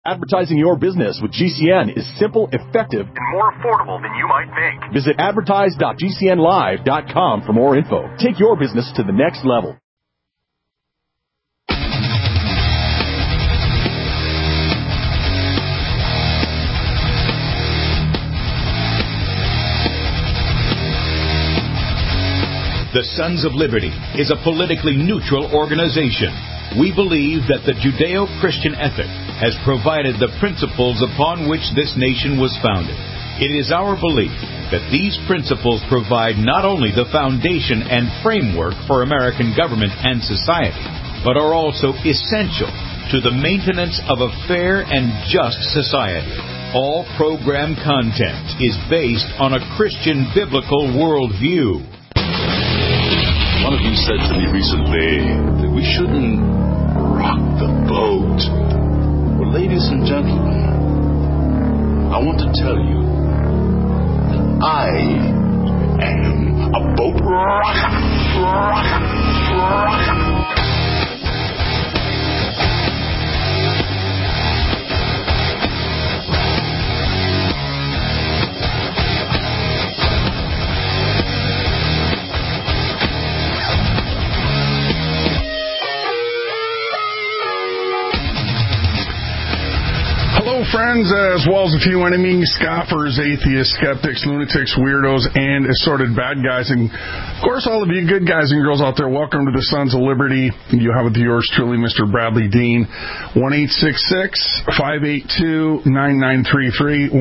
Advertising your business with GCN is simple, effective, and more affordable than you might think. Visit advertise.gcnlive.com for more info. Take your business to the next level. The Sons of Liberty is a politically neutral organization. We believe that the Judeo-Christian ethic has provided the principles upon which this nation was founded. It is our belief that these principles provide not only the foundation and framework for American government and society, but are also essential to the maintenance of a fair and just society. All program content is based on a Christian biblical worldview. One of you said to me recently that we shouldn't rock the boat. Well, ladies and gentlemen, I want to tell you that I am a boat rocker. Friends, as well as a few enemies, scoffers, atheists, skeptics, lunatics, weirdos, and assorted bad guys. And, of course, all of you good guys and girls out there, welcome to the Sons of Liberty. You have with yours truly, Mr. Bradley Dean. 1-866-582-9933.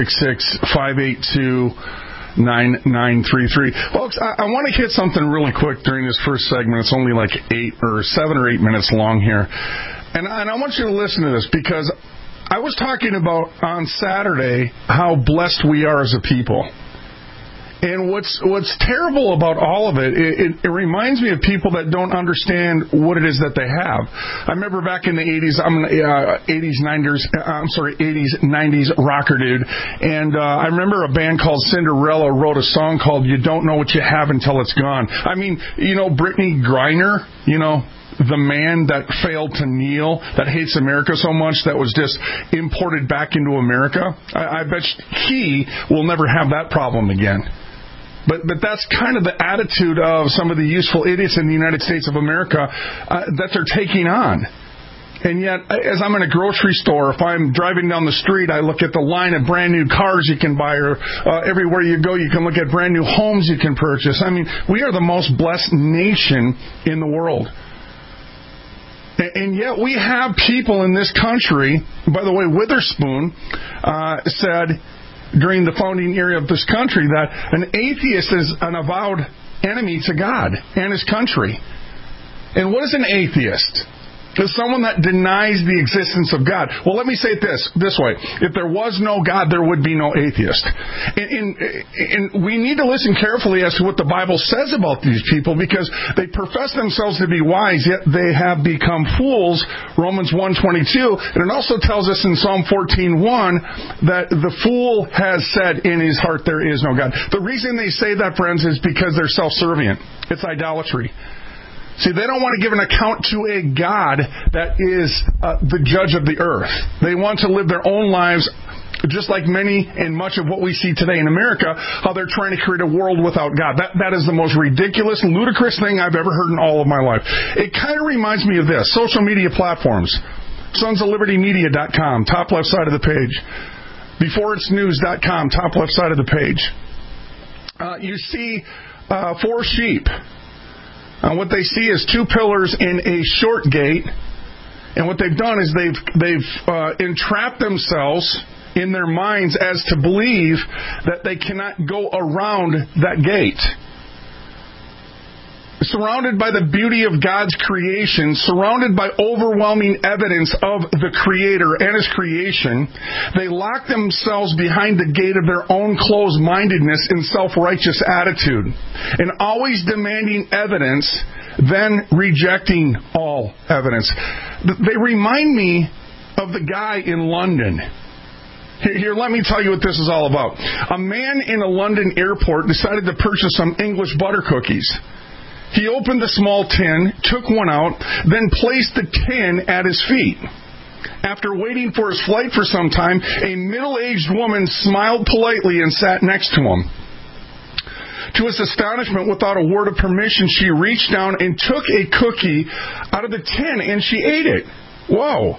1-866-582-9933. Folks, I want to hit something really quick during this first segment. It's only like 7 or 8 minutes long here. And I want you to listen to this because I was talking about on Saturday how blessed we are as a people. And what's terrible about all of it, it reminds me of people that don't understand what it is that they have. I remember back in the 80s, I'm an 80s, 90s rocker dude. And I remember a band called Cinderella wrote a song called You Don't Know What You Have Until It's Gone. I mean, Brittany Griner, the man that failed to kneel, that hates America so much, that was just imported back into America. I bet he will never have that problem again. But that's kind of the attitude of some of the useful idiots in the United States of America that they're taking on. And yet, as I'm in a grocery store, if I'm driving down the street, I look at the line of brand new cars you can buy, or everywhere you go, you can look at brand new homes you can purchase. I mean, we are the most blessed nation in the world. And yet we have people in this country, by the way, Witherspoon said during the founding era of this country that an atheist is an avowed enemy to God and his country. And what is an atheist? It's someone that denies the existence of God. Well, let me say it this way. If there was no God, there would be no atheist. And we need to listen carefully as to what the Bible says about these people, because they profess themselves to be wise, yet they have become fools, Romans 1:22. And it also tells us in Psalm 14:1 that the fool has said in his heart, there is no God. The reason they say that, friends, is because they're self-servient. It's idolatry. See, they don't want to give an account to a God that is the judge of the earth. They want to live their own lives just like many and much of what we see today in America, how they're trying to create a world without God. That is the most ridiculous, ludicrous thing I've ever heard in all of my life. It kind of reminds me of this. Social media platforms. SonsOfLibertyMedia.com, top left side of the page. BeforeIt'sNews.com, top left side of the page. You see 4 sheep. What they see is 2 pillars in a short gate, and what they've done is they've entrapped themselves in their minds as to believe that they cannot go around that gate. Surrounded by the beauty of God's creation, surrounded by overwhelming evidence of the Creator and His creation, they lock themselves behind the gate of their own closed-mindedness and self-righteous attitude, and always demanding evidence, then rejecting all evidence. They remind me of the guy in London. Here, let me tell you what this is all about. A man in a London airport decided to purchase some English butter cookies. He opened the small tin, took one out, then placed the tin at his feet. After waiting for his flight for some time, a middle-aged woman smiled politely and sat next to him. To his astonishment, without a word of permission, she reached down and took a cookie out of the tin, and she ate it. Whoa.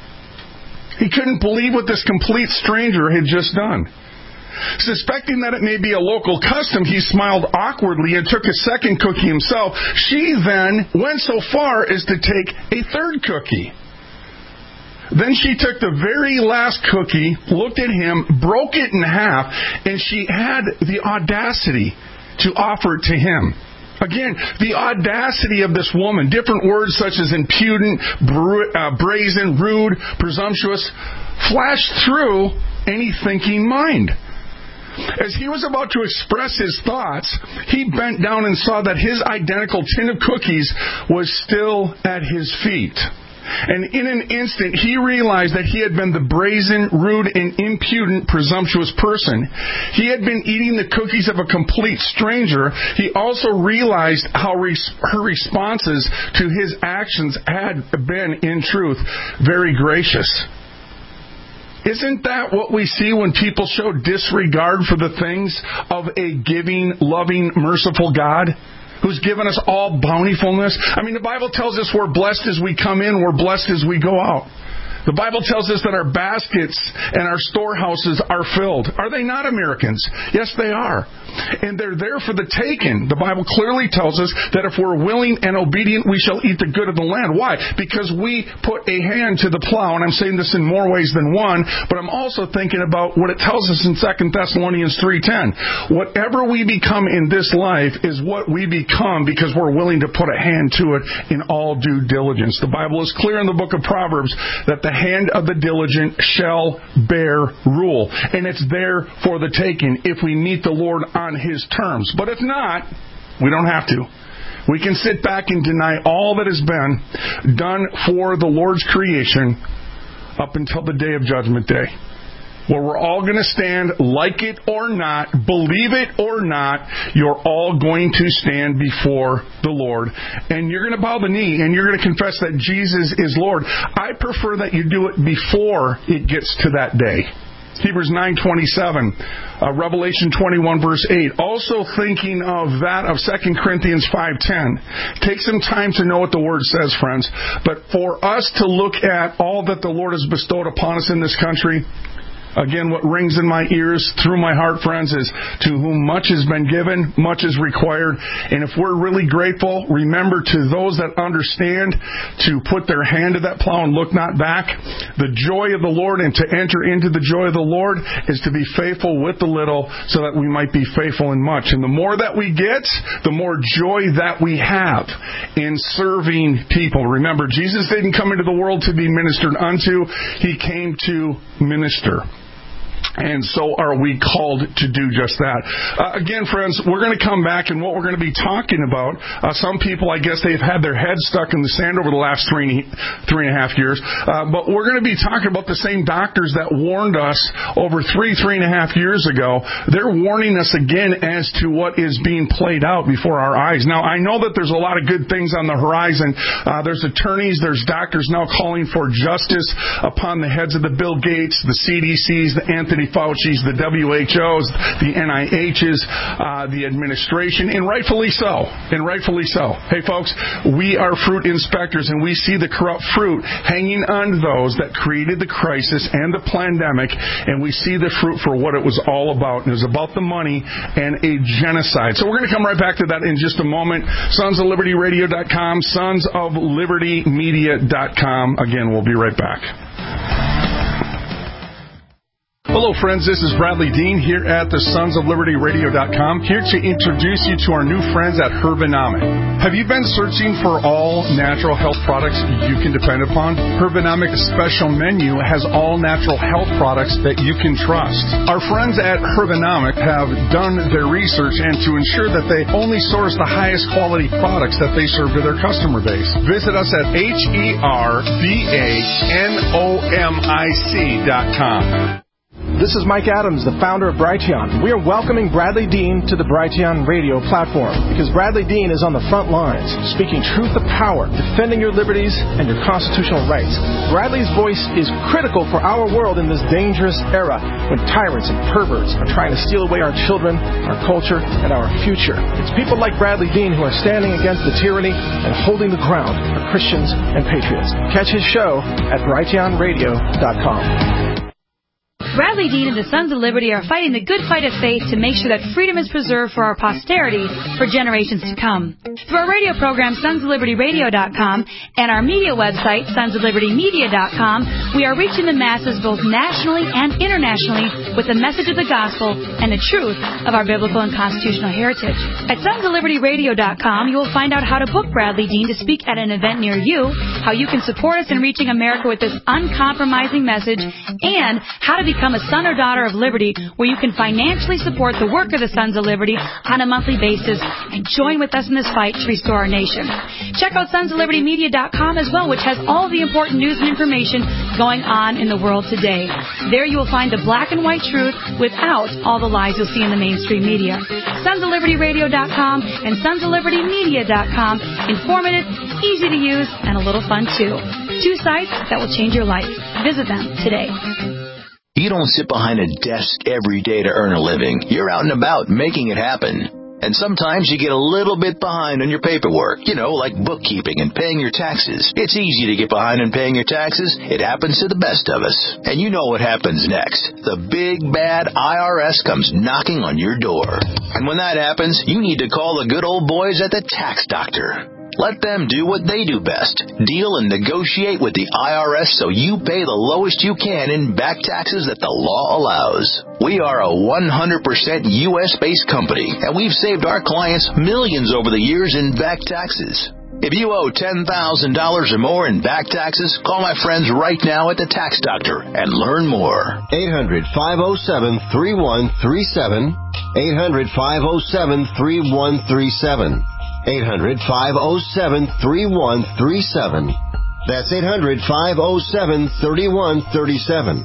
He couldn't believe what this complete stranger had just done. Suspecting that it may be a local custom, he smiled awkwardly and took a second cookie himself. She then went so far as to take a third cookie. Then she took the very last cookie, looked at him, broke it in half, and she had the audacity to offer it to him. Again, the audacity of this woman, different words such as impudent, brazen, rude, presumptuous, flashed through any thinking mind. As he was about to express his thoughts, he bent down and saw that his identical tin of cookies was still at his feet. And in an instant, he realized that he had been the brazen, rude, and impudent, presumptuous person. He had been eating the cookies of a complete stranger. He also realized how her responses to his actions had been, in truth, very gracious. Isn't that what we see when people show disregard for the things of a giving, loving, merciful God who's given us all bountifulness? I mean, the Bible tells us we're blessed as we come in, we're blessed as we go out. The Bible tells us that our baskets and our storehouses are filled. Are they not, Americans? Yes, they are. And they're there for the taking. The Bible clearly tells us that if we're willing and obedient, we shall eat the good of the land. Why? Because we put a hand to the plow, and I'm saying this in more ways than one, but I'm also thinking about what it tells us in 2 Thessalonians 3:10. Whatever we become in this life is what we become because we're willing to put a hand to it in all due diligence. The Bible is clear in the book of Proverbs that the hand of the diligent shall bear rule. And it's there for the taking if we meet the Lord on His terms. But if not, we don't have to. We can sit back and deny all that has been done for the Lord's creation up until the day of Judgment Day, where we're all going to stand, like it or not, believe it or not, you're all going to stand before the Lord. And you're going to bow the knee, and you're going to confess that Jesus is Lord. I prefer that you do it before it gets to that day. Hebrews 9:27, Revelation 21, verse 8. Also thinking of that of 2 Corinthians 5:10. Take some time to know what the Word says, friends. But for us to look at all that the Lord has bestowed upon us in this country, again, what rings in my ears through my heart, friends, is to whom much has been given, much is required. And if we're really grateful, remember to those that understand to put their hand to that plow and look not back. The joy of the Lord, and to enter into the joy of the Lord, is to be faithful with the little so that we might be faithful in much. And the more that we get, the more joy that we have in serving people. Remember, Jesus didn't come into the world to be ministered unto. He came to minister. And so are we called to do just that. Again, friends, we're going to come back, and what we're going to be talking about, some people, I guess, they've had their heads stuck in the sand over the last three and a half years. But we're going to be talking about the same doctors that warned us over three and a half years ago. They're warning us again as to what is being played out before our eyes. Now, I know that there's a lot of good things on the horizon. There's attorneys, there's doctors now calling for justice upon the heads of the Bill Gates, the CDCs, the Anthony Fauci's, the WHO's, the NIH's, the administration, and rightfully so. Hey, folks, we are fruit inspectors, and we see the corrupt fruit hanging on those that created the crisis and the pandemic, and we see the fruit for what it was all about. And it was about the money and a genocide. So we're going to come right back to that in just a moment. SonsOfLibertyRadio.com, SonsOfLibertyMedia.com. Again, we'll be right back. Hello, friends. This is Bradley Dean here at the SonsOfLibertyRadio.com, here to introduce you to our new friends at Herbanomic. Have you been searching for all natural health products you can depend upon? Herbanomic's special menu has all natural health products that you can trust. Our friends at Herbanomic have done their research, and to ensure that they only source the highest quality products that they serve to their customer base. Visit us at HERBANOMIC.com. This is Mike Adams, the founder of Brighteon. We are welcoming Bradley Dean to the Brighteon radio platform because Bradley Dean is on the front lines, speaking truth to power, defending your liberties and your constitutional rights. Bradley's voice is critical for our world in this dangerous era when tyrants and perverts are trying to steal away our children, our culture, and our future. It's people like Bradley Dean who are standing against the tyranny and holding the ground for Christians and patriots. Catch his show at brighteonradio.com. Bradley Dean and the Sons of Liberty are fighting the good fight of faith to make sure that freedom is preserved for our posterity for generations to come. Through our radio program, sonsoflibertyradio.com, and our media website, sonsoflibertymedia.com, we are reaching the masses both nationally and internationally with the message of the gospel and the truth of our biblical and constitutional heritage. At sonsoflibertyradio.com, you will find out how to book Bradley Dean to speak at an event near you, how you can support us in reaching America with this uncompromising message, and how to become a son or daughter of liberty, where you can financially support the work of the Sons of Liberty on a monthly basis and join with us in this fight to restore our nation. Check out sonsoflibertymedia.com as well, which has all the important news and information going on in the world today. There you will find the black and white truth without all the lies you'll see in the mainstream media. sonsoflibertyradio.com and sonsoflibertymedia.com. Informative, easy to use, and a little fun too. Two sites that will change your life. Visit them today. You don't sit behind a desk every day to earn a living. You're out and about making it happen. And sometimes you get a little bit behind on your paperwork, like bookkeeping and paying your taxes. It's easy to get behind on paying your taxes. It happens to the best of us. And you know what happens next. The big, bad IRS comes knocking on your door. And when that happens, you need to call the good old boys at the Tax Doctor. Let them do what they do best. Deal and negotiate with the IRS so you pay the lowest you can in back taxes that the law allows. We are a 100% U.S.-based company, and we've saved our clients millions over the years in back taxes. If you owe $10,000 or more in back taxes, call my friends right now at the Tax Doctor and learn more. 800-507-3137. 800-507-3137. 800-507-3137. That's 800-507-3137.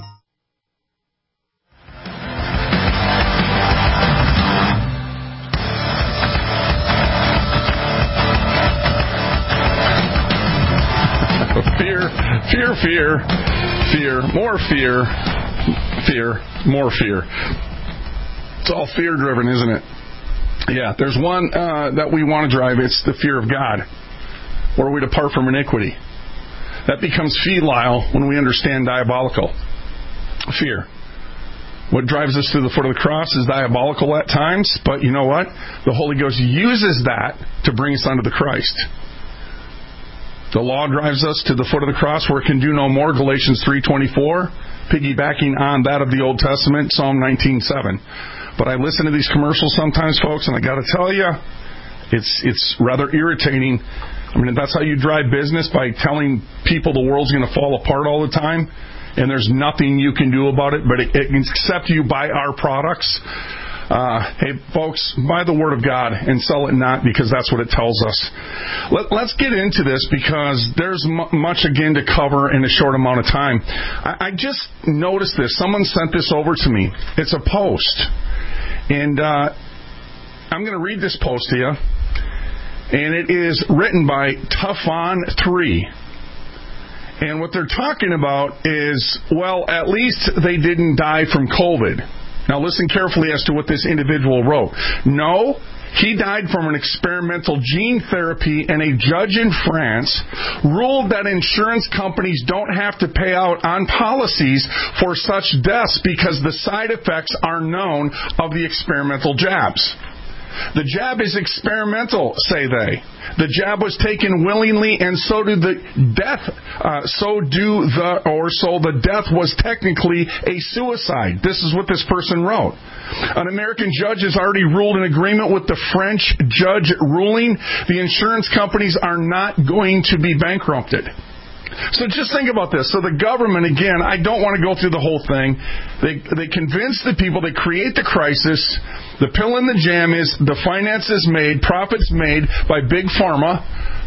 Fear, more fear, more fear. It's all fear-driven, isn't it? Yeah, there's one that we want to drive. It's the fear of God, where we depart from iniquity. That becomes febrile when we understand diabolical. Fear. What drives us to the foot of the cross is diabolical at times, but you know what? The Holy Ghost uses that to bring us unto the Christ. The law drives us to the foot of the cross where it can do no more, Galatians 3:24, piggybacking on that of the Old Testament, Psalm 19:7. But I listen to these commercials sometimes, folks, and I got to tell you, it's rather irritating. I mean, that's how you drive business, by telling people the world's going to fall apart all the time, and there's nothing you can do about it, but except you buy our products. Hey, folks, buy the Word of God and sell it not, because that's what it tells us. Let's get into this, because there's much, again, to cover in a short amount of time. I just noticed this. Someone sent this over to me. It's a post. And I'm going to read this post to you. And it is written by Tuffon3. And what they're talking about is, well, at least they didn't die from COVID. Now listen carefully as to what this individual wrote. No, he died from an experimental gene therapy, and a judge in France ruled that insurance companies don't have to pay out on policies for such deaths because the side effects are known of the experimental jabs. The jab is experimental, say they. The jab was taken willingly, and so the death was technically a suicide. This is what this person wrote. An American judge has already ruled in agreement with the French judge ruling. The insurance companies are not going to be bankrupted. So just think about this. So the government, again, I don't want to go through the whole thing. They convince the people, they create the crisis. The pill in the jam is the finances made, profits made by Big Pharma.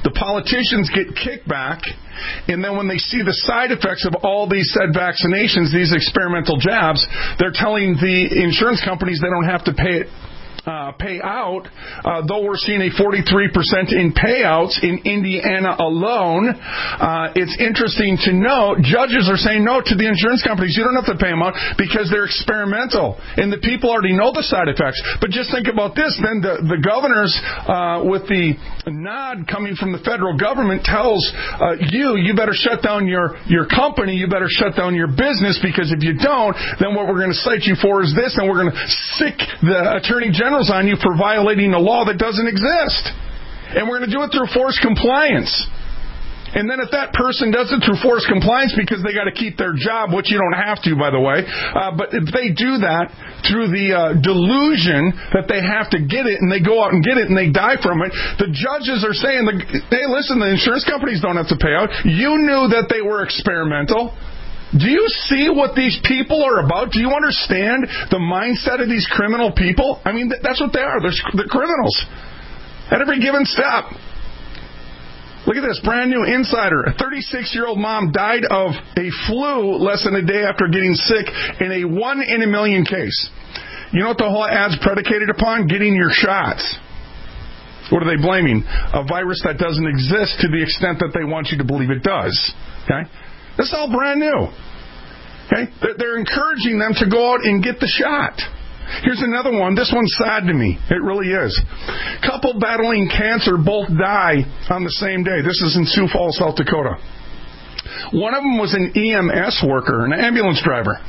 The politicians get kickback, and then when they see the side effects of all these said vaccinations, these experimental jabs, they're telling the insurance companies they don't have to pay out, though we're seeing a 43% in payouts in Indiana alone. It's interesting to note, judges are saying no to the insurance companies. You don't have to pay them out because they're experimental, and the people already know the side effects. But just think about this, then the governors, with the nod coming from the federal government, tells you better shut down your company, you better shut down your business, because if you don't, then what we're going to cite you for is this, and we're going to sick the attorney general on you for violating a law that doesn't exist. And we're going to do it through forced compliance. And then if that person does it through forced compliance because they got to keep their job, which you don't have to, by the way, but if they do that through the delusion that they have to get it, and they go out and get it and they die from it, the judges are saying, hey, listen, the insurance companies don't have to pay out. You knew that they were experimental. Do you see what these people are about? Do you understand the mindset of these criminal people? I mean, that's what they are. They're criminals at every given step. Look at this, brand new insider. A 36-year-old mom died of a flu less than a day after getting sick in a 1 in a million case. You know what the whole ad's predicated upon? Getting your shots. What are they blaming? A virus that doesn't exist to the extent that they want you to believe it does. Okay? This is all brand new. Okay? They're encouraging them to go out and get the shot. Here's another one. This one's sad to me. It really is. Couple battling cancer both die on the same day. This is in Sioux Falls, South Dakota. One of them was an EMS worker, an ambulance driver.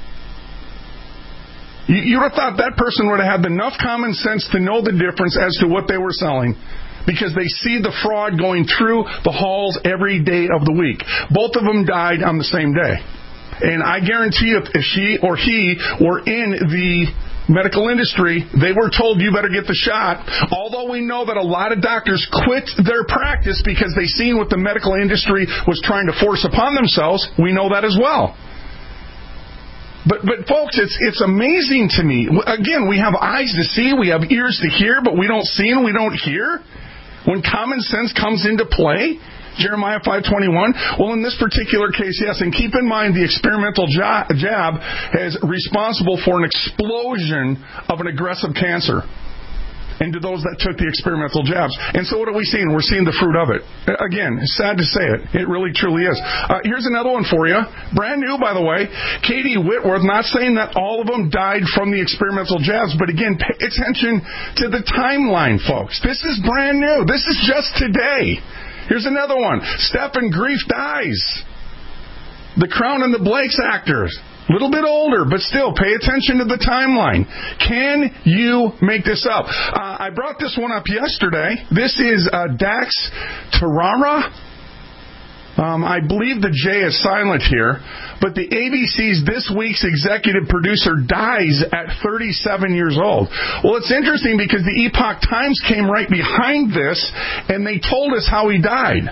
You would have thought that person would have had enough common sense to know the difference as to what they were selling, because they see the fraud going through the halls every day of the week. Both of them died on the same day. And I guarantee you, if she or he were in the medical industry, they were told, you better get the shot. Although we know that a lot of doctors quit their practice because they seen what the medical industry was trying to force upon themselves. We know that as well. But folks, it's amazing to me. Again, we have eyes to see, we have ears to hear, but we don't see and we don't hear. When common sense comes into play, Jeremiah 5:21. Well, in this particular case, yes, and keep in mind the experimental jab is responsible for an explosion of an aggressive cancer into those that took the experimental jabs. And so what are we seeing? We're seeing the fruit of it. Again, it's sad to say it. It really, truly is. Here's another one for you. Brand new, by the way. Katie Whitworth, not saying that all of them died from the experimental jabs, but again, pay attention to the timeline, folks. This is brand new. This is just today. Here's another one. Stephen Grief dies. The Crown and the Blakes actors. A little bit older, but still, pay attention to the timeline. Can you make this up? I brought this one up yesterday. This is Dax Tarara. I believe the J is silent here. But the ABC's This Week's executive producer dies at 37 years old. Well, it's interesting because the Epoch Times came right behind this, and they told us how he died.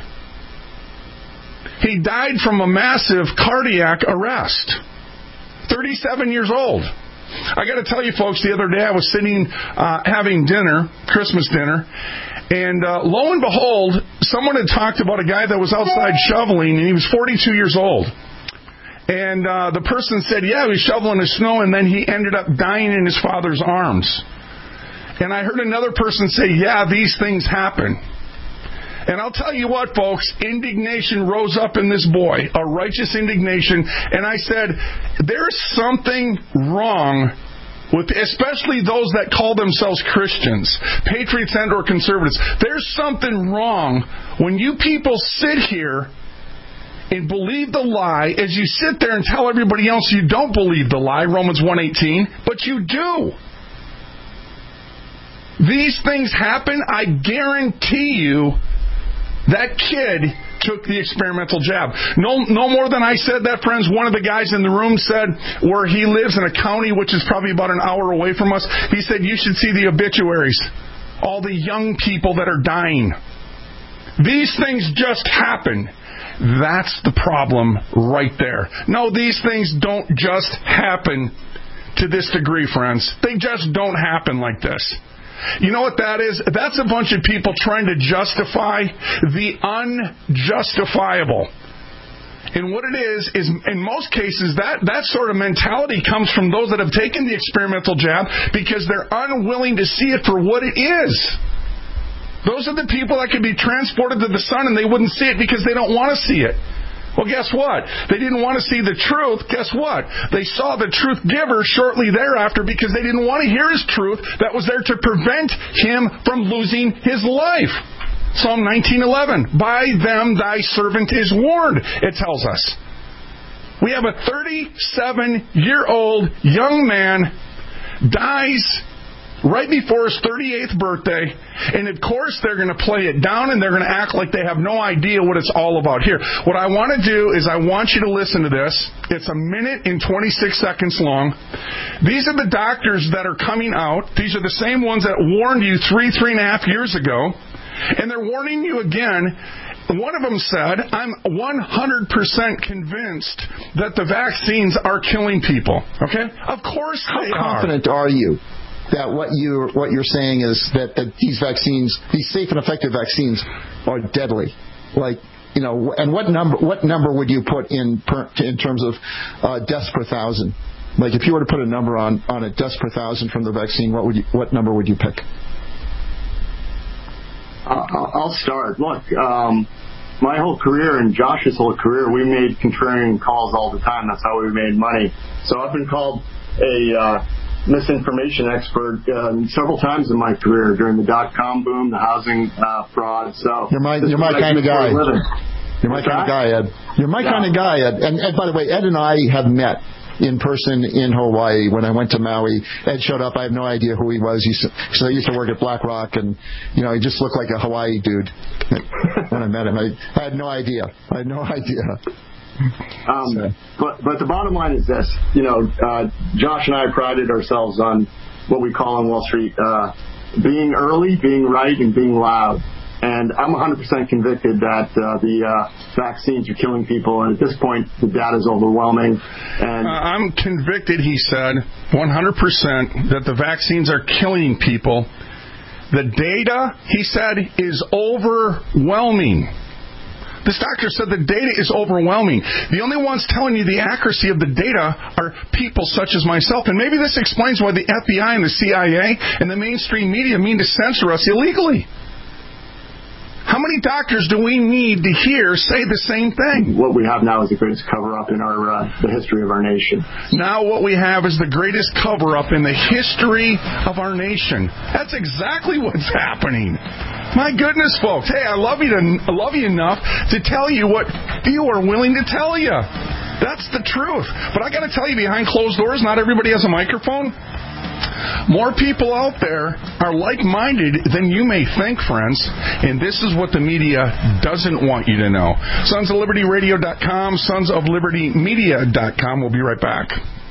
He died from a massive cardiac arrest. 37 years old. I got to tell you, folks, the other day I was sitting having dinner, Christmas dinner, and lo and behold, someone had talked about a guy that was outside shoveling, and he was 42 years old. And the person said, yeah, he was shoveling the snow, and then he ended up dying in his father's arms. And I heard another person say, yeah, these things happen. And I'll tell you what, folks, indignation rose up in this boy, a righteous indignation. And I said, there's something wrong with, especially those that call themselves Christians, patriots and or conservatives. There's something wrong when you people sit here and believe the lie as you sit there and tell everybody else you don't believe the lie, Romans 1:18, but you do. These things happen. I guarantee you that kid took the experimental jab. No more than I said that, friends. One of the guys in the room said where he lives in a county which is probably about an hour away from us, he said you should see the obituaries. All the young people that are dying. These things just happen. That's the problem right there. No, these things don't just happen to this degree, friends. They just don't happen like this. You know what that is? That's a bunch of people trying to justify the unjustifiable. And what it is in most cases, that sort of mentality comes from those that have taken the experimental jab because they're unwilling to see it for what it is. Those are the people that could be transported to the sun and they wouldn't see it because they don't want to see it. Well, guess what? They didn't want to see the truth. Guess what? They saw the truth giver shortly thereafter because they didn't want to hear his truth that was there to prevent him from losing his life. Psalm 19:11. By them thy servant is warned, it tells us. We have a 37-year-old young man dies right before his 38th birthday, and of course they're going to play it down and they're going to act like they have no idea what it's all about here. What I want to do is I want you to listen to this. It's 1 minute and 26 seconds long. These are the doctors that are coming out. These are the same ones that warned you 3.5 years ago. And they're warning you again. One of them said, I'm 100% convinced that the vaccines are killing people. Okay? Of course they are. How confident are you that what you're saying is that these vaccines, these safe and effective vaccines, are deadly? Like, you know, and what number would you put in terms of deaths per thousand? Like, if you were to put a number on a deaths per thousand from the vaccine, what number would you pick? I'll start. Look, my whole career and Josh's whole career, we made contrarian calls all the time. That's how we made money. So I've been called a misinformation expert several times in my career during the .com boom, the housing fraud. So you're my kind of guy. You're my kind of guy, Ed. You're my kind of guy, Ed. And by the way, Ed and I have met in person in Hawaii when I went to Maui. Ed showed up. I have no idea who he was. He used to work at BlackRock, and he just looked like a Hawaii dude when I met him. I had no idea. But the bottom line is this. Josh and I prided ourselves on what we call on Wall Street being early, being right, and being loud. And I'm 100% convicted that the vaccines are killing people. And at this point, the data is overwhelming. And I'm convicted, he said, 100% that the vaccines are killing people. The data, he said, is overwhelming. This doctor said the data is overwhelming. The only ones telling you the accuracy of the data are people such as myself. And maybe this explains why the FBI and the CIA and the mainstream media mean to censor us illegally. How many doctors do we need to hear say the same thing? What we have now is the greatest cover-up in the history of our nation. Now what we have is the greatest cover-up in the history of our nation. That's exactly what's happening. My goodness, folks. Hey, I love you enough to tell you what few are willing to tell you. That's the truth. But I got to tell you, behind closed doors, not everybody has a microphone. More people out there are like-minded than you may think, friends. And this is what the media doesn't want you to know. SonsOfLibertyRadio.com, SonsOfLibertyMedia.com. We'll be right back.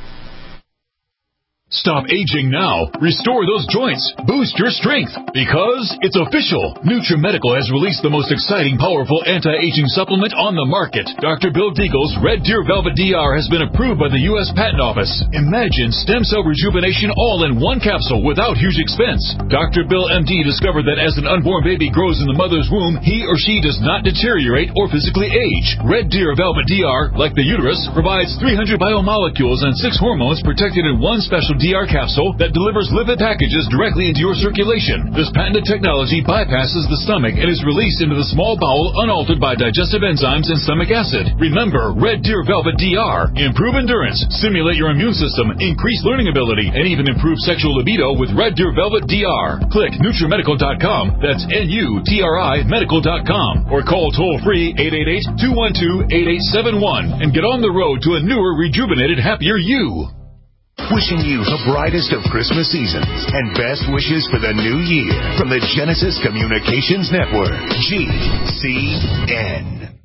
Stop aging now. Restore those joints. Boost your strength. Because it's official. NutriMedical has released the most exciting, powerful anti-aging supplement on the market. Dr. Bill Deagle's Red Deer Velvet DR has been approved by the U.S. Patent Office. Imagine stem cell rejuvenation all in one capsule without huge expense. Dr. Bill MD discovered that as an unborn baby grows in the mother's womb, he or she does not deteriorate or physically age. Red Deer Velvet DR, like the uterus, provides 300 biomolecules and 6 hormones protected in one special DR capsule that delivers lipid packages directly into your circulation. This patented technology bypasses the stomach and is released into the small bowel unaltered by digestive enzymes and stomach acid. Remember, Red Deer Velvet DR. Improve endurance, stimulate your immune system, increase learning ability, and even improve sexual libido with Red Deer Velvet DR. Click NutriMedical.com, that's NUTRI Medical.com, or call toll-free 888-212-8871 and get on the road to a newer, rejuvenated, happier you. Wishing you the brightest of Christmas seasons and best wishes for the new year from the Genesis Communications Network, GCN.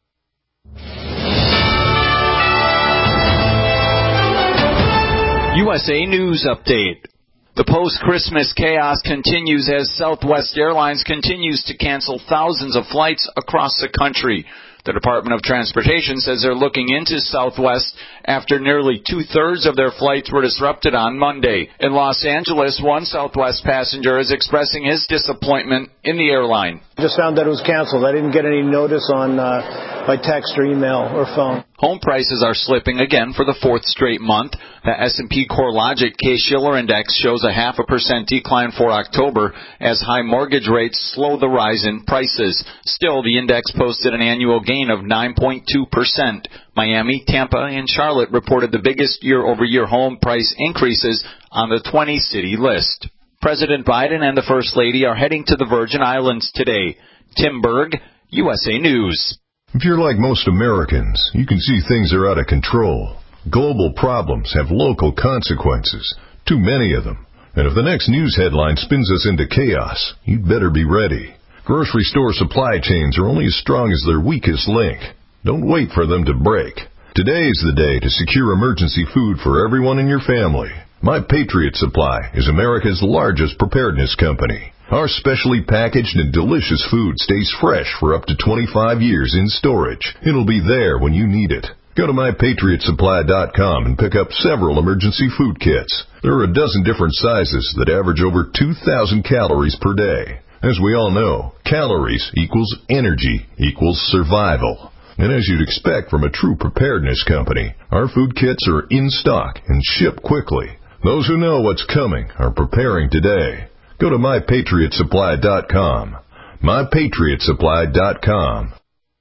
USA News Update. The post-Christmas chaos continues as Southwest Airlines continues to cancel thousands of flights across the country. The Department of Transportation says they're looking into Southwest after nearly 2/3 of their flights were disrupted on Monday. In Los Angeles, one Southwest passenger is expressing his disappointment in the airline. I just found that it was canceled. I didn't get any notice on by text or email or phone. Home prices are slipping again for the fourth straight month. The S&P CoreLogic Case-Shiller Index shows a 0.5% decline for October as high mortgage rates slow the rise in prices. Still, the index posted an annual gain of 9.2%. Miami, Tampa, and Charlotte reported the biggest year-over-year home price increases on the 20-city list. President Biden and the First Lady are heading to the Virgin Islands today. Tim Berg, USA News. If you're like most Americans, you can see things are out of control. Global problems have local consequences, too many of them. And if the next news headline spins us into chaos, you'd better be ready. Grocery store supply chains are only as strong as their weakest link. Don't wait for them to break. Today is the day to secure emergency food for everyone in your family. My Patriot Supply is America's largest preparedness company. Our specially packaged and delicious food stays fresh for up to 25 years in storage. It'll be there when you need it. Go to MyPatriotSupply.com and pick up several emergency food kits. There are a dozen different sizes that average over 2,000 calories per day. As we all know, calories equals energy equals survival. And as you'd expect from a true preparedness company, our food kits are in stock and ship quickly. Those who know what's coming are preparing today. Go to MyPatriotSupply.com. MyPatriotSupply.com.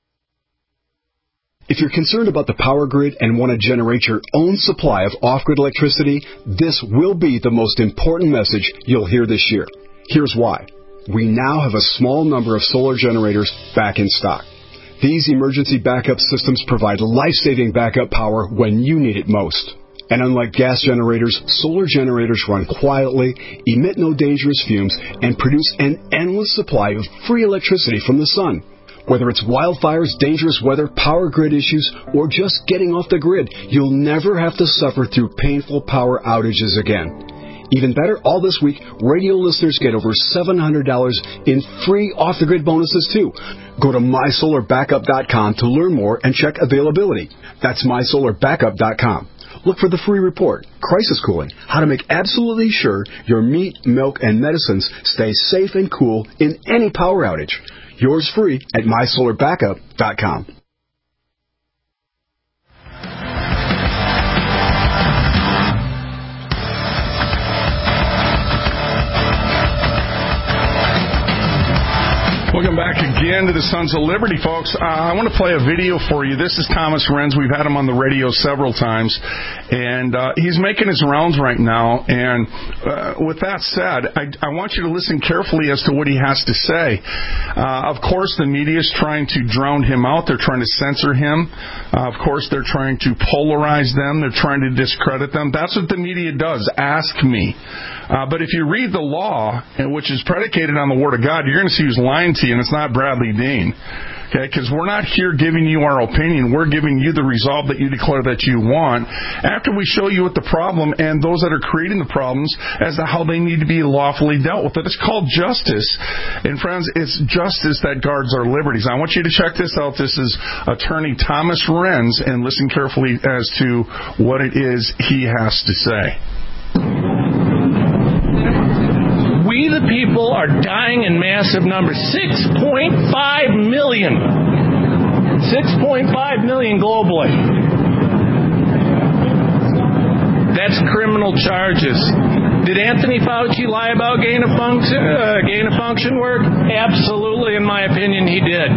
If you're concerned about the power grid and want to generate your own supply of off-grid electricity, this will be the most important message you'll hear this year. Here's why. We now have a small number of solar generators back in stock. These emergency backup systems provide life-saving backup power when you need it most. And unlike gas generators, solar generators run quietly, emit no dangerous fumes, and produce an endless supply of free electricity from the sun. Whether it's wildfires, dangerous weather, power grid issues, or just getting off the grid, you'll never have to suffer through painful power outages again. Even better, all this week, radio listeners get over $700 in free off-the-grid bonuses, too. Go to MySolarBackup.com to learn more and check availability. That's MySolarBackup.com. Look for the free report, Crisis Cooling, how to make absolutely sure your meat, milk, and medicines stay safe and cool in any power outage. Yours free at MySolarBackup.com. Welcome back again to the Sons of Liberty, folks. I want to play a video for you. This is Thomas Renz. We've had him on the radio several times, and he's making his rounds right now. And with that said, I want you to listen carefully as to what he has to say. Of course, the media is trying to drown him out. They're trying to censor him. Of course, they're trying to polarize them. They're trying to discredit them. That's what the media does. Ask me. But if you read the law, which is predicated on the Word of God, you're going to see who's lying to you, and it's not Bradley Dean. Okay, because we're not here giving you our opinion. We're giving you the resolve that you declare that you want after we show you what the problem and those that are creating the problems as to how they need to be lawfully dealt with. It's called justice. And friends, it's justice that guards our liberties. I want you to check this out. This is Attorney Thomas Renz, and listen carefully as to what it is he has to say. We, the people, are dying in massive numbers. 6.5 million. 6.5 million globally. That's criminal charges. Did Anthony Fauci lie about gain of function work? Absolutely, in my opinion, he did.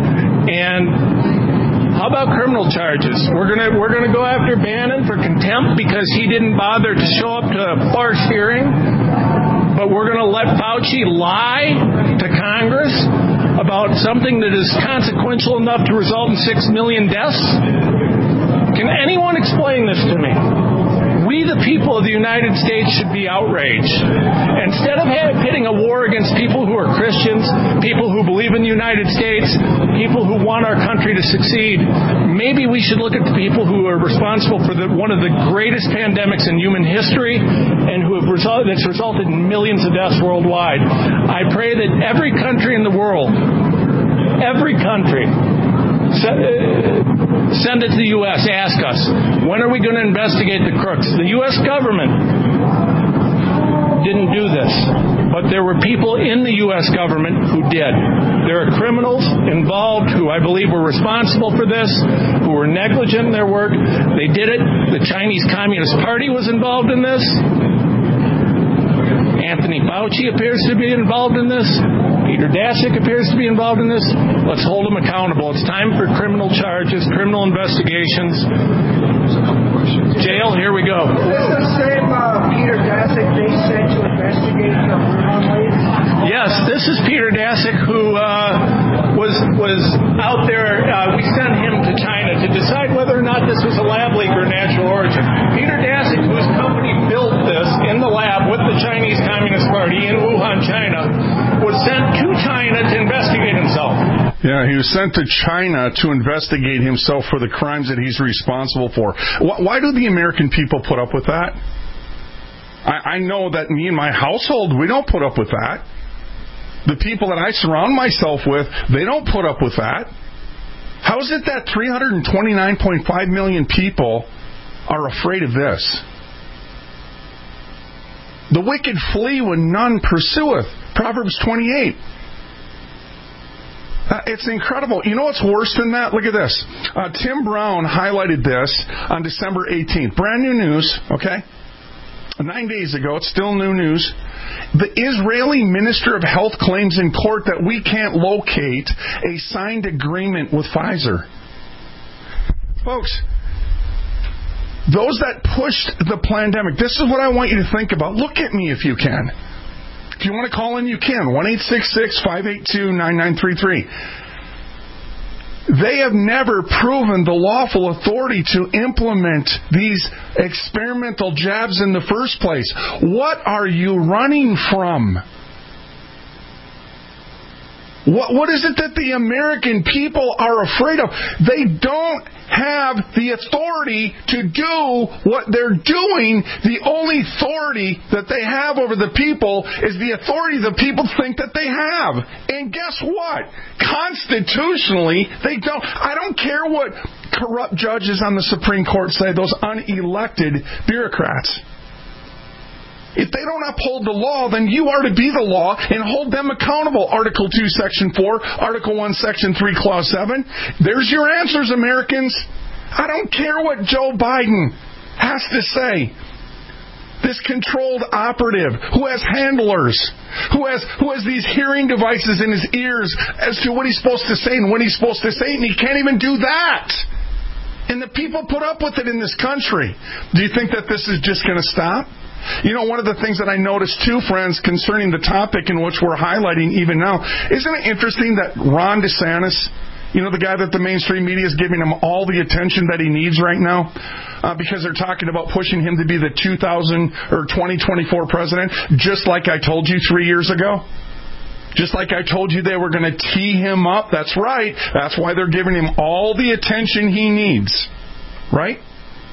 And how about criminal charges? We're gonna go after Bannon for contempt because he didn't bother to show up to a farce hearing. But we're going to let Fauci lie to Congress about something that is consequential enough to result in 6 million deaths? Can anyone explain this to me? We, the people of the United States, should be outraged. Instead of pitting a war against people who are Christians, people who believe in the United States, people who want our country to succeed, maybe we should look at the people who are responsible for one of the greatest pandemics in human history and that's resulted in millions of deaths worldwide. I pray that every country in the world, every country, Send it to the U.S. Ask us, when are we going to investigate the crooks? The U.S. government didn't do this, but there were people in the U.S. government who did. There are criminals involved who I believe were responsible for this, who were negligent in their work. They did it. The Chinese Communist Party was involved in this. Anthony Fauci appears to be involved in this. Peter Daszak appears to be involved in this. Let's hold them accountable. It's time for criminal charges, criminal investigations. Jail, here we go. Is this the same Peter Daszak they sent to investigate the Wuhan lady? Yes, this is Peter Daszak who was out there. We sent him to China to decide whether or not this was a lab leak or natural origin. Peter Daszak, whose company built this in the lab with the Chinese Communist Party in Wuhan, China, was sent to China to investigate himself. Yeah, he was sent to China to investigate himself for the crimes that he's responsible for. Why do the American people put up with that? I know that me and my household, we don't put up with that. The people that I surround myself with, they don't put up with that. How is it that 329.5 million people are afraid of this? The wicked flee when none pursueth. Proverbs 28. It's incredible. You know what's worse than that? Look at this. Tim Brown highlighted this on December 18th. Brand new news, okay? 9 days ago. It's still new news. The Israeli Minister of Health claims in court that we can't locate a signed agreement with Pfizer. Folks, those that pushed the pandemic, this is what I want you to think about. Look at me if you can. If you want to call in, you can. 1-866-582-9933. They have never proven the lawful authority to implement these experimental jabs in the first place. What are you running from? What is it that the American people are afraid of? They don't have the authority to do what they're doing. The only authority that they have over the people is the authority the people think that they have. And guess what? Constitutionally, they don't. I don't care what corrupt judges on the Supreme Court say, those unelected bureaucrats. If they don't uphold the law, then you are to be the law and hold them accountable. Article 2, Section 4, Article 1, Section 3, Clause 7. There's your answers, Americans. I don't care what Joe Biden has to say. This controlled operative who has handlers, who has these hearing devices in his ears as to what he's supposed to say and when he's supposed to say it, and he can't even do that. And the people put up with it in this country. Do you think that this is just going to stop? You know, one of the things that I noticed too, friends, concerning the topic in which we're highlighting even now, isn't it interesting that Ron DeSantis, you know, the guy that the mainstream media is giving him all the attention that he needs right now, because they're talking about pushing him to be the 2024 president, just like I told you 3 years ago? Just like I told you they were going to tee him up. That's right. That's why they're giving him all the attention he needs. Right?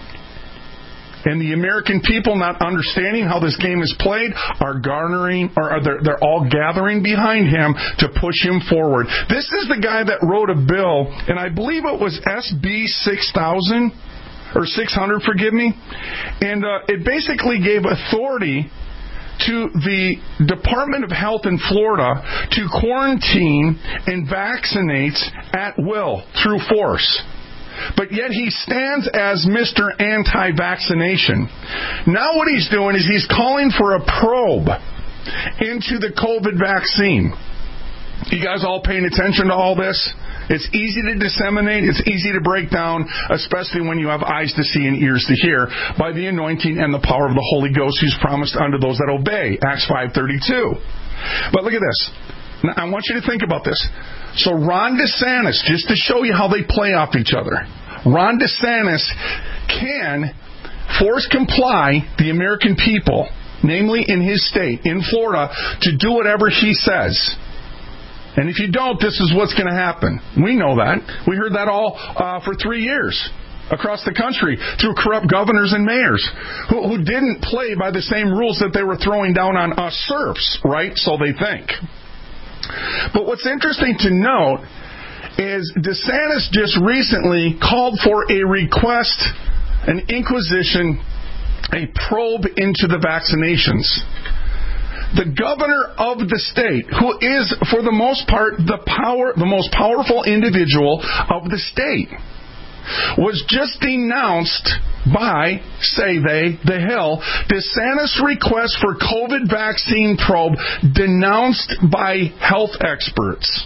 And the American people, not understanding how this game is played, are garnering, or they're all gathering behind him to push him forward. This is the guy that wrote a bill, and I believe it was SB 6000 or 600, forgive me, and it basically gave authority to the Department of Health in Florida to quarantine and vaccinate at will through force. But yet he stands as Mr. Anti-Vaccination. Now what he's doing is he's calling for a probe into the COVID vaccine. You guys all paying attention to all this? It's easy to disseminate. It's easy to break down, especially when you have eyes to see and ears to hear, by the anointing and the power of the Holy Ghost who's promised unto those that obey. Acts 5:32. But look at this. Now, I want you to think about this. So Ron DeSantis, just to show you how they play off each other, Ron DeSantis can force comply the American people, namely in his state, in Florida, to do whatever he says. And if you don't, this is what's going to happen. We know that. We heard that all for 3 years across the country through corrupt governors and mayors who didn't play by the same rules that they were throwing down on us serfs, right? So they think. But what's interesting to note is DeSantis just recently called for a request, an inquisition, a probe into the vaccinations. The governor of the state, who is, for the most part, the most powerful individual of the state, was just denounced by, say they, the Hill, DeSantis' request for COVID vaccine probe denounced by health experts.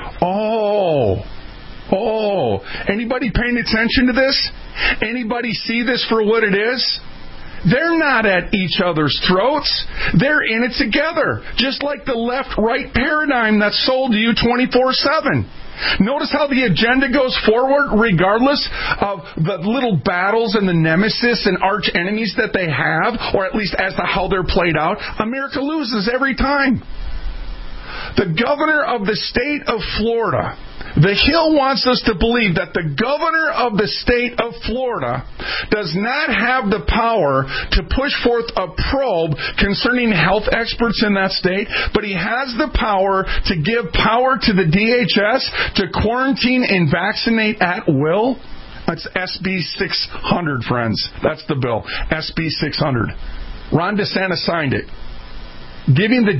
Oh, anybody paying attention to this? Anybody see this for what it is? They're not at each other's throats. They're in it together, just like the left-right paradigm that's sold to you 24/7. Notice how the agenda goes forward regardless of the little battles and the nemesis and arch enemies that they have, or at least as to how they're played out. America loses every time. The governor of the state of Florida, the Hill wants us to believe that the governor of the state of Florida does not have the power to push forth a probe concerning health experts in that state, but he has the power to give power to the DHS to quarantine and vaccinate at will. That's SB 600, friends. That's the bill. SB 600. Ron DeSantis signed it. Giving the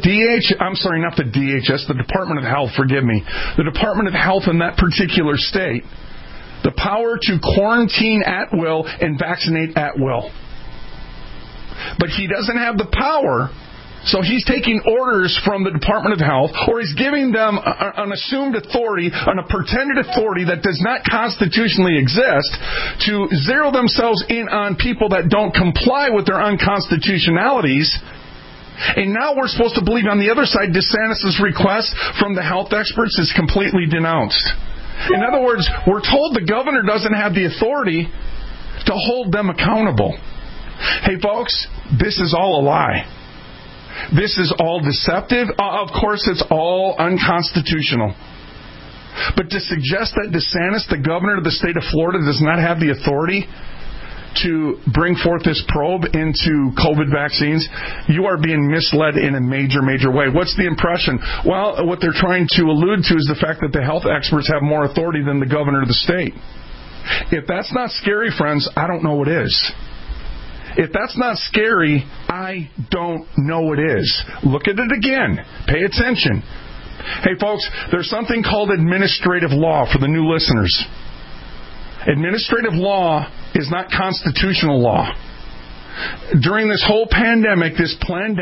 the Department of Health, forgive me, the Department of Health in that particular state, the power to quarantine at will and vaccinate at will. But he doesn't have the power, so he's taking orders from the Department of Health, or he's giving them an assumed authority, a pretended authority that does not constitutionally exist, to zero themselves in on people that don't comply with their unconstitutionalities. And now we're supposed to believe on the other side, DeSantis' request from the health experts is completely denounced. In other words, we're told the governor doesn't have the authority to hold them accountable. Hey, folks, this is all a lie. This is all deceptive. Of course, it's all unconstitutional. But to suggest that DeSantis, the governor of the state of Florida, does not have the authority to bring forth this probe into COVID vaccines, you are being misled in a major, major way. What's the impression? Well, what they're trying to allude to is the fact that the health experts have more authority than the governor of the state. If that's not scary, friends, I don't know what is. If that's not scary, I don't know what is. Look at it again. Pay attention. Hey, folks, there's something called administrative law for the new listeners. Administrative law is not constitutional law. During this whole pandemic, this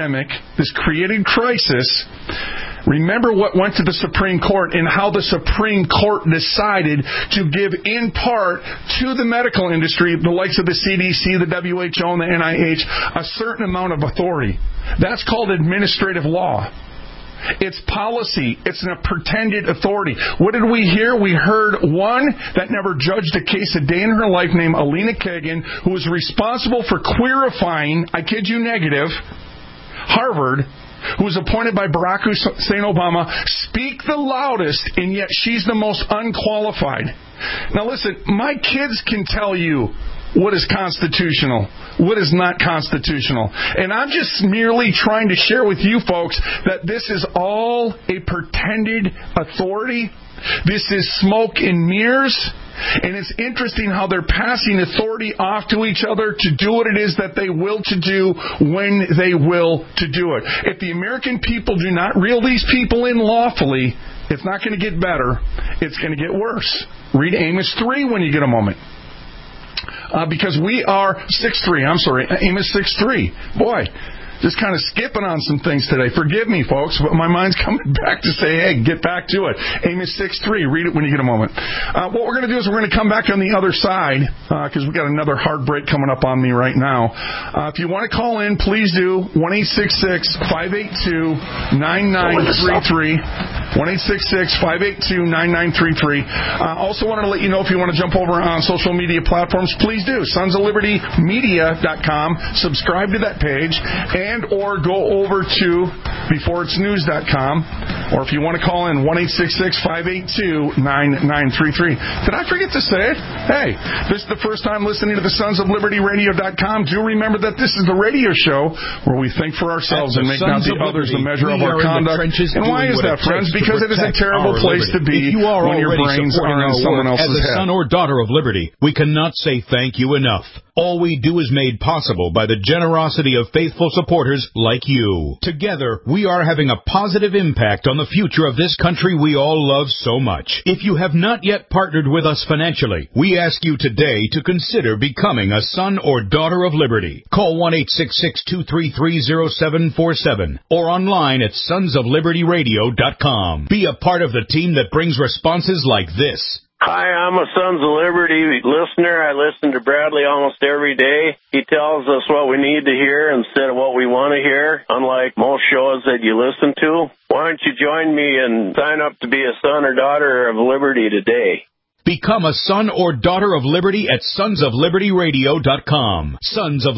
created crisis, remember what went to the Supreme Court and how the Supreme Court decided to give in part to the medical industry, the likes of the CDC, the WHO, and the NIH, a certain amount of authority. That's called administrative law. It's policy. It's a pretended authority. What did we hear? We heard one that never judged a case a day in her life named Alina Kagan, who was responsible for queerifying, I kid you negative, Harvard, who was appointed by Barack Hussein Obama, speak the loudest, and yet she's the most unqualified. Now listen, my kids can tell you what is constitutional, what is not constitutional. And I'm just merely trying to share with you folks that this is all a pretended authority. This is smoke and mirrors. And it's interesting how they're passing authority off to each other to do what it is that they will to do when they will to do it. If the American people do not reel these people in lawfully, it's not going to get better. It's going to get worse. Read Amos 3 when you get a moment. Because we are 6:3. I'm sorry, Amos 6:3. Boy, just kind of skipping on some things today. Forgive me, folks, but my mind's coming back to say, hey, get back to it. Amos 6:3. Read it when you get a moment. What we're going to do is we're going to come back on the other side because we've got another hard break coming up on me right now. If you want to call in, please do. 1-866-582-9933. 1-866-582-9933. Also wanted to let you know if you want to jump over on social media platforms, please do. SonsOfLibertyMedia.com. Subscribe to that page and or go over to BeforeIt'sNews.com. Or if you want to call in, 1-866-582-9933. Did I forget to say it? Hey, this is the first time listening to the SonsOfLibertyRadio.com. Do remember that this is the radio show where we think for ourselves and make not the others the measure of our conduct. And why is that, friends? Because it is a terrible place to be when your brains are in someone else's head. As a son or daughter of liberty, we cannot say thank you enough. All we do is made possible by the generosity of faithful supporters like you. Together, we are having a positive impact on the future of this country we all love so much. If you have not yet partnered with us financially, we ask you today to consider becoming a son or daughter of liberty. Call 1-866-233-0747 or online at sonsoflibertyradio.com. Be a part of the team that brings responses like this. Hi, I'm a Sons of Liberty listener. I listen to Bradley almost every day. He tells us what we need to hear instead of what we want to hear, unlike most shows that you listen to. Why don't you join me and sign up to be a son or daughter of liberty today? Become a son or daughter of liberty at sonsoflibertyradio.com.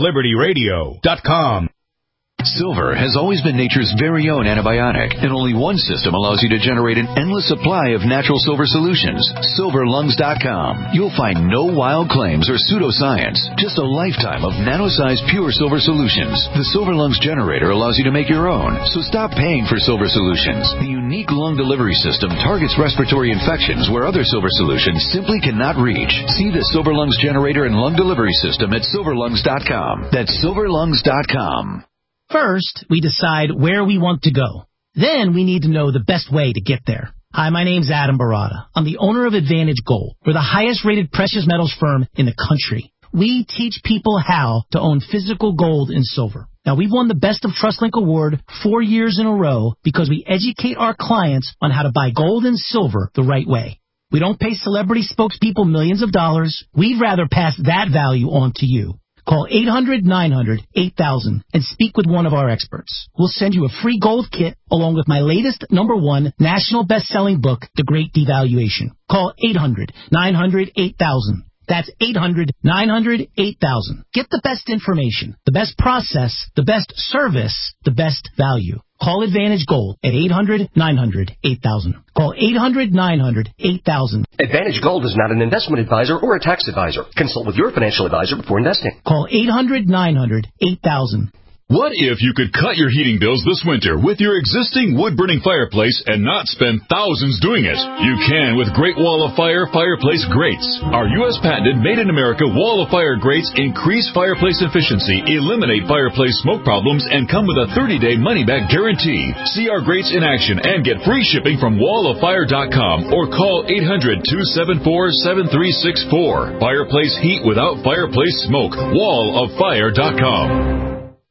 sonsoflibertyradio.com. Silver has always been nature's very own antibiotic, and only one system allows you to generate an endless supply of natural silver solutions. SilverLungs.com. You'll find no wild claims or pseudoscience, just a lifetime of nano-sized pure silver solutions. The Silver Lungs generator allows you to make your own, so stop paying for silver solutions. The unique lung delivery system targets respiratory infections where other silver solutions simply cannot reach. See the Silver Lungs generator and lung delivery system at SilverLungs.com. That's SilverLungs.com. First, we decide where we want to go. Then we need to know the best way to get there. Hi, my name's Adam Barada. I'm the owner of Advantage Gold. We're the highest-rated precious metals firm in the country. We teach people how to own physical gold and silver. Now, we've won the Best of TrustLink Award 4 years in a row because we educate our clients on how to buy gold and silver the right way. We don't pay celebrity spokespeople millions of dollars. We'd rather pass that value on to you. Call 800-900-8000 and speak with one of our experts. We'll send you a free gold kit along with my latest #1 national best-selling book, The Great Devaluation. Call 800-900-8000. That's 800-900-8000. Get the best information, the best process, the best service, the best value. Call Advantage Gold at 800-900-8000. Call 800-900-8000. Advantage Gold is not an investment advisor or a tax advisor. Consult with your financial advisor before investing. Call 800-900-8000. What if you could cut your heating bills this winter with your existing wood-burning fireplace and not spend thousands doing it? You can with Great Wall of Fire fireplace grates. Our U.S. patented made-in-America Wall of Fire grates increase fireplace efficiency, eliminate fireplace smoke problems, and come with a 30-day money-back guarantee. See our grates in action and get free shipping from walloffire.com or call 800-274-7364. Fireplace heat without fireplace smoke. walloffire.com.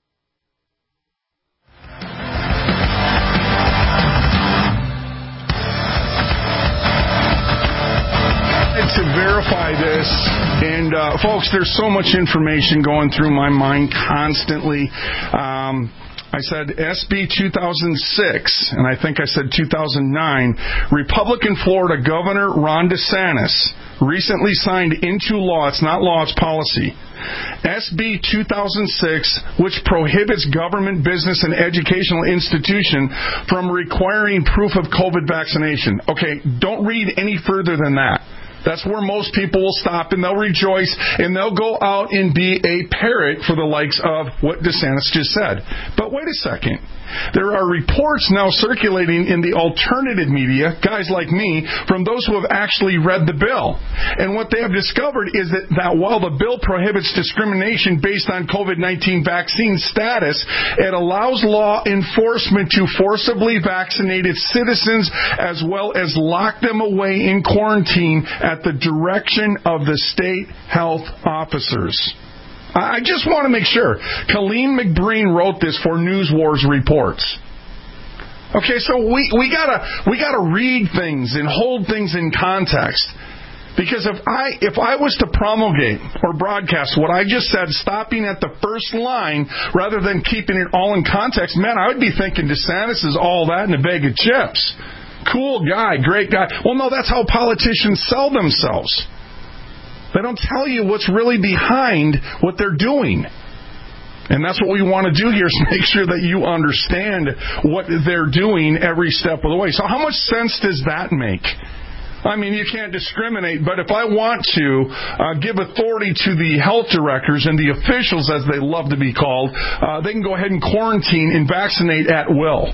To verify this, and folks, there's so much information going through my mind constantly. I said SB 2006, and I think I said 2009. Republican Florida Governor Ron DeSantis recently signed into law, it's not law, it's policy, SB 2006, which prohibits government, business, and educational institution from requiring proof of COVID vaccination. Okay, don't read any further than that. That's where most people will stop, and they'll rejoice, and they'll go out and be a parrot for the likes of what DeSantis just said. But wait a second. There are reports now circulating in the alternative media, guys like me, from those who have actually read the bill. And what they have discovered is that while the bill prohibits discrimination based on COVID-19 vaccine status, it allows law enforcement to forcibly vaccinate its citizens as well as lock them away in quarantine at the direction of the state health officers. I just want to make sure. Colleen McBreen wrote this for News Wars Reports. Okay, so we gotta read things and hold things in context. Because if I was to promulgate or broadcast what I just said, stopping at the first line rather than keeping it all in context, man, I would be thinking DeSantis is all that in a bag of chips. Cool guy, great guy. Well, no, that's how politicians sell themselves. They don't tell you what's really behind what they're doing. And that's what we want to do here, is make sure that you understand what they're doing every step of the way. So how much sense does that make? I mean, you can't discriminate, but if I want to give authority to the health directors and the officials, as they love to be called, they can go ahead and quarantine and vaccinate at will.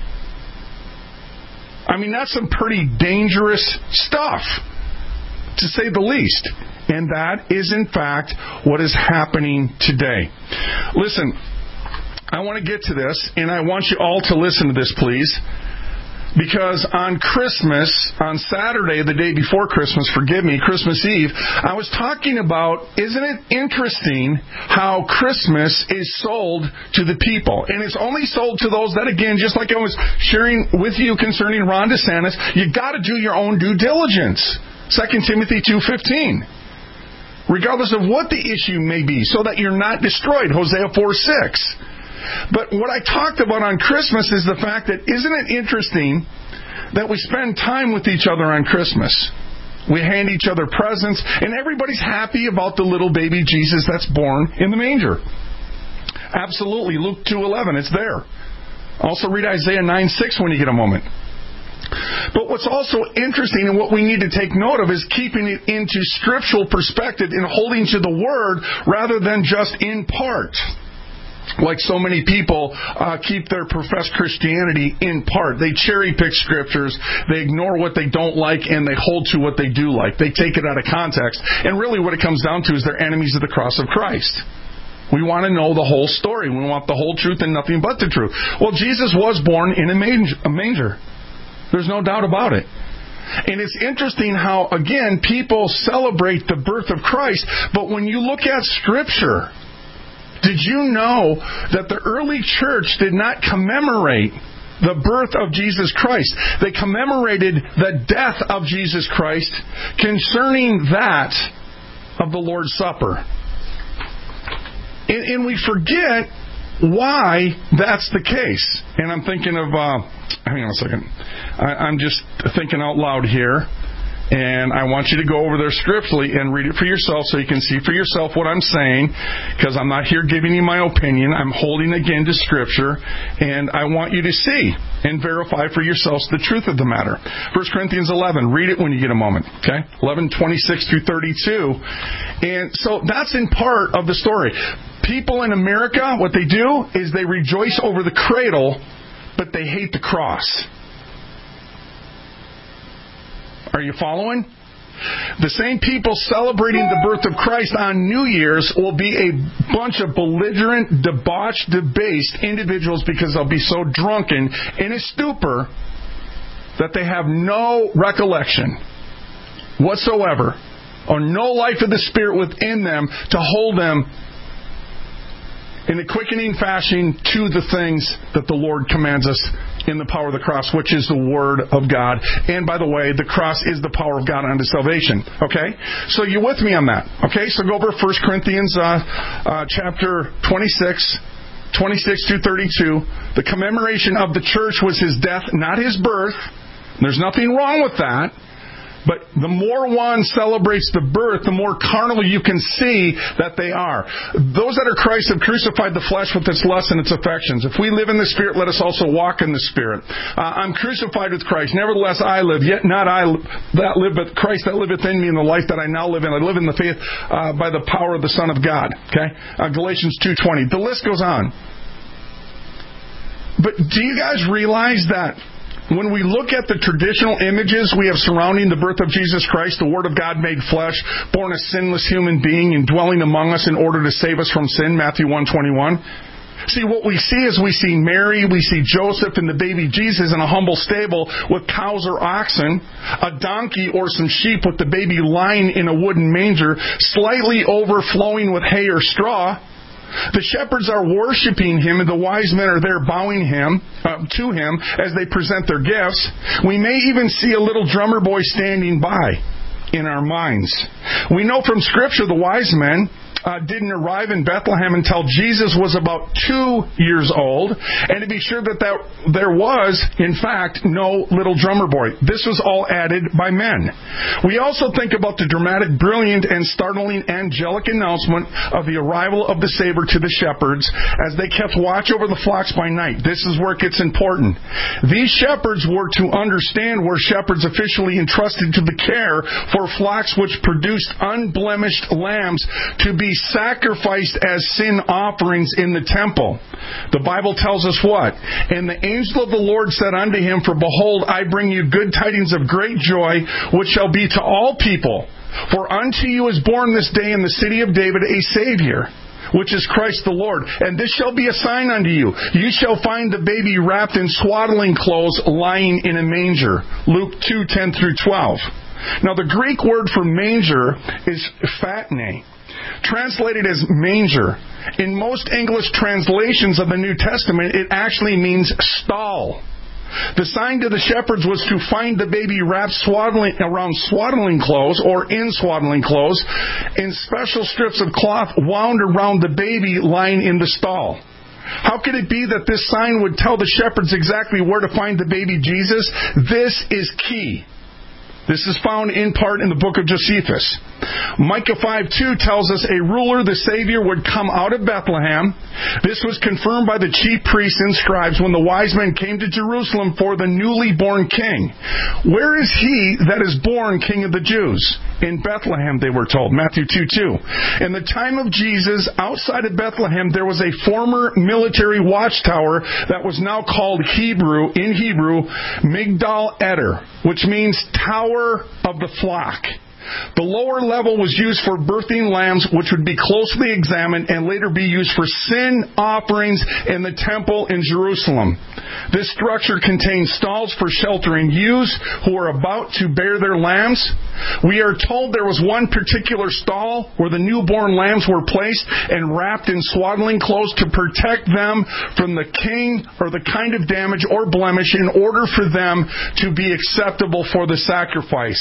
I mean, that's some pretty dangerous stuff, to say the least. And that is, in fact, what is happening today. Listen, I want to get to this, and I want you all to listen to this, please. Because on Christmas, on Saturday, the day before Christmas, Christmas Eve, I was talking about, isn't it interesting how Christmas is sold to the people? And it's only sold to those that, again, just like I was sharing with you concerning Ron DeSantis, you got to do your own due diligence. 2 Timothy 2:15. Regardless of what the issue may be, so that you're not destroyed. Hosea 4:6. But what I talked about on Christmas is the fact that, isn't it interesting that we spend time with each other on Christmas? We hand each other presents, and everybody's happy about the little baby Jesus that's born in the manger. Absolutely. Luke 2:11, it's there. Also read Isaiah 9:6 when you get a moment. But what's also interesting and what we need to take note of is keeping it into scriptural perspective and holding to the Word rather than just in part. Like so many people keep their professed Christianity in part. They cherry-pick scriptures, they ignore what they don't like, and they hold to what they do like. They take it out of context. And really what it comes down to is they're enemies of the cross of Christ. We want to know the whole story. We want the whole truth and nothing but the truth. Well, Jesus was born in a manger. There's no doubt about it. And it's interesting how, again, people celebrate the birth of Christ, but when you look at Scripture, did you know that the early church did not commemorate the birth of Jesus Christ? They commemorated the death of Jesus Christ concerning that of the Lord's Supper. And we forget why that's the case. And I'm thinking of, hang on a second. I'm just thinking out loud here. And I want you to go over there scripturally and read it for yourself so you can see for yourself what I'm saying, because I'm not here giving you my opinion. I'm holding again to Scripture, and I want you to see and verify for yourselves the truth of the matter. 1 Corinthians 11, read it when you get a moment, okay? 11:26 through 32. And so that's in part of the story. People in America, what they do is they rejoice over the cradle, but they hate the cross. Are you following? The same people celebrating the birth of Christ on New Year's will be a bunch of belligerent, debauched, debased individuals because they'll be so drunken in a stupor that they have no recollection whatsoever or no life of the Spirit within them to hold them in a quickening fashion to the things that the Lord commands us in the power of the cross, which is the Word of God. And by the way, the cross is the power of God unto salvation. Okay? So you with me on that? Okay? So go over 1 Corinthians chapter 26 through 32. The commemoration of the church was His death, not His birth. There's nothing wrong with that. But the more one celebrates the birth, the more carnal you can see that they are. Those that are Christ have crucified the flesh with its lusts and its affections. If we live in the Spirit, let us also walk in the Spirit. I'm crucified with Christ. Nevertheless, I live. Yet not I that live, but Christ that liveth in me in the life that I now live in. I live in the faith by the power of the Son of God. Okay? Galatians 2:20. The list goes on. But do you guys realize that when we look at the traditional images we have surrounding the birth of Jesus Christ, the Word of God made flesh, born a sinless human being and dwelling among us in order to save us from sin, Matthew 1:21. See, what we see is we see Mary, we see Joseph and the baby Jesus in a humble stable with cows or oxen, a donkey or some sheep with the baby lying in a wooden manger, slightly overflowing with hay or straw. The shepherds are worshiping Him, and the wise men are there bowing to Him as they present their gifts. We may even see a little drummer boy standing by in our minds. We know from Scripture the wise men didn't arrive in Bethlehem until Jesus was about 2 years old, and to be sure that there was, in fact, no little drummer boy. This was all added by men. We also think about the dramatic, brilliant, and startling angelic announcement of the arrival of the Savior to the shepherds as they kept watch over the flocks by night. This is where it gets important. These shepherds were to understand where shepherds officially entrusted to the care for flocks which produced unblemished lambs to be sacrificed as sin offerings in the temple. The Bible tells us what? And the angel of the Lord said unto him, For behold, I bring you good tidings of great joy, which shall be to all people. For unto you is born this day in the city of David a Savior, which is Christ the Lord. And this shall be a sign unto you. You shall find the baby wrapped in swaddling clothes, lying in a manger. Luke 2:10 through 12. Now the Greek word for manger is phatne, translated as manger. In most English translations of the New Testament, it actually means stall. The sign to the shepherds was to find the baby wrapped around swaddling clothes or in swaddling clothes in special strips of cloth wound around the baby lying in the stall. How could it be that this sign would tell the shepherds exactly where to find the baby Jesus? This is key. This is found in part in the book of Josephus. Micah 5:2 tells us a ruler, the Savior, would come out of Bethlehem. This was confirmed by the chief priests and scribes when the wise men came to Jerusalem for the newly born king. Where is he that is born King of the Jews? In Bethlehem, they were told. Matthew 2:2. In the time of Jesus, outside of Bethlehem, there was a former military watchtower that was now called in Hebrew, Migdal Eder, which means Tower of the Flock. The lower level was used for birthing lambs, which would be closely examined and later be used for sin offerings in the temple in Jerusalem. This structure contained stalls for sheltering youths who were about to bear their lambs. We are told there was one particular stall where the newborn lambs were placed and wrapped in swaddling clothes to protect them from the king or the kind of damage or blemish in order for them to be acceptable for the sacrifice.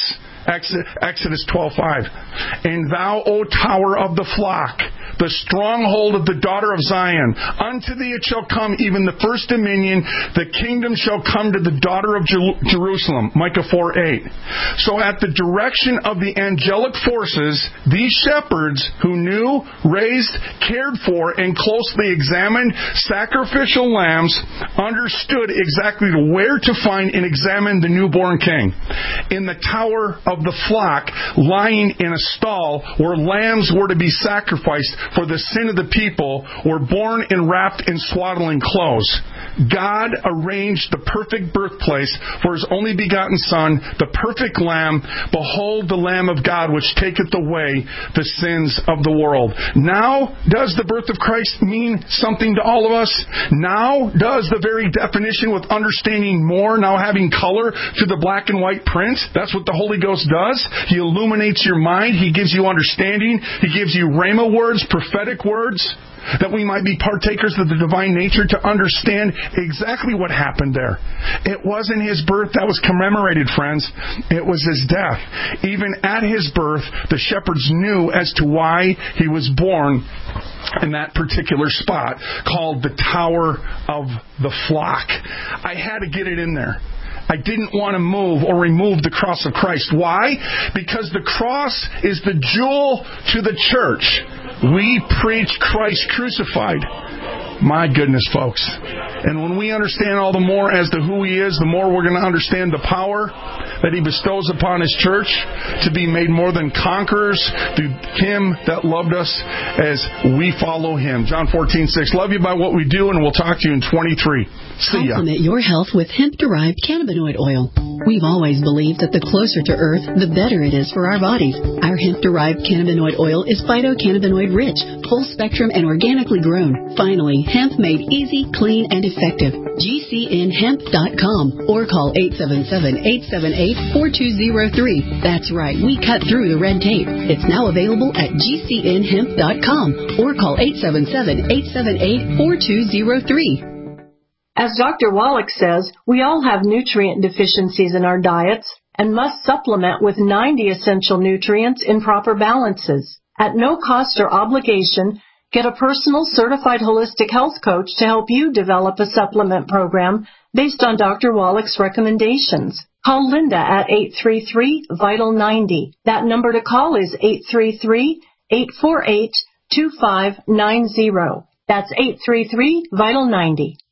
Exodus 12:5. And thou, O tower of the flock, the stronghold of the daughter of Zion, unto thee it shall come even the first dominion, the kingdom shall come to the daughter of Jerusalem. Micah 4:8. So at the direction of the angelic forces, these shepherds who knew, raised, cared for, and closely examined sacrificial lambs understood exactly where to find and examine the newborn king. In the tower of the flock, lying in a stall where lambs were to be sacrificed for the sin of the people, were born and wrapped in swaddling clothes. God arranged the perfect birthplace for His only begotten Son, the perfect Lamb. Behold the Lamb of God, which taketh away the sins of the world. Now, does the birth of Christ mean something to all of us? Now, does the very definition with understanding more, now having color to the black and white print? That's what the Holy Ghost does. He illuminates your mind. He gives you understanding. He gives you rhema words, prophetic words, that we might be partakers of the divine nature to understand exactly what happened there. It wasn't His birth that was commemorated, friends. It was His death. Even at His birth, the shepherds knew as to why He was born in that particular spot called the Tower of the Flock. I had to get it in there. I didn't want to move or remove the cross of Christ. Why? Because the cross is the jewel to the church. We preach Christ crucified. My goodness, folks. And when we understand all the more as to who He is, the more we're going to understand the power that He bestows upon His church to be made more than conquerors through Him that loved us as we follow Him. John 14:6. Love you by what we do, and we'll talk to you in 23. See ya. Complement your health with hemp-derived cannabinoid oil. We've always believed that the closer to Earth, the better it is for our bodies. Our hemp-derived cannabinoid oil is phytocannabinoid rich, full spectrum, and organically grown. Finally, hemp made easy, clean, and effective. GCNhemp.com or call 877-878-4203. That's right, we cut through the red tape. It's now available at GCNhemp.com or call 877-878-4203. As Dr. Wallach says, we all have nutrient deficiencies in our diets and must supplement with 90 essential nutrients in proper balances. At no cost or obligation, get a personal certified holistic health coach to help you develop a supplement program based on Dr. Wallach's recommendations. Call Linda at 833-VITAL-90. That number to call is 833-848-2590. That's 833-VITAL-90.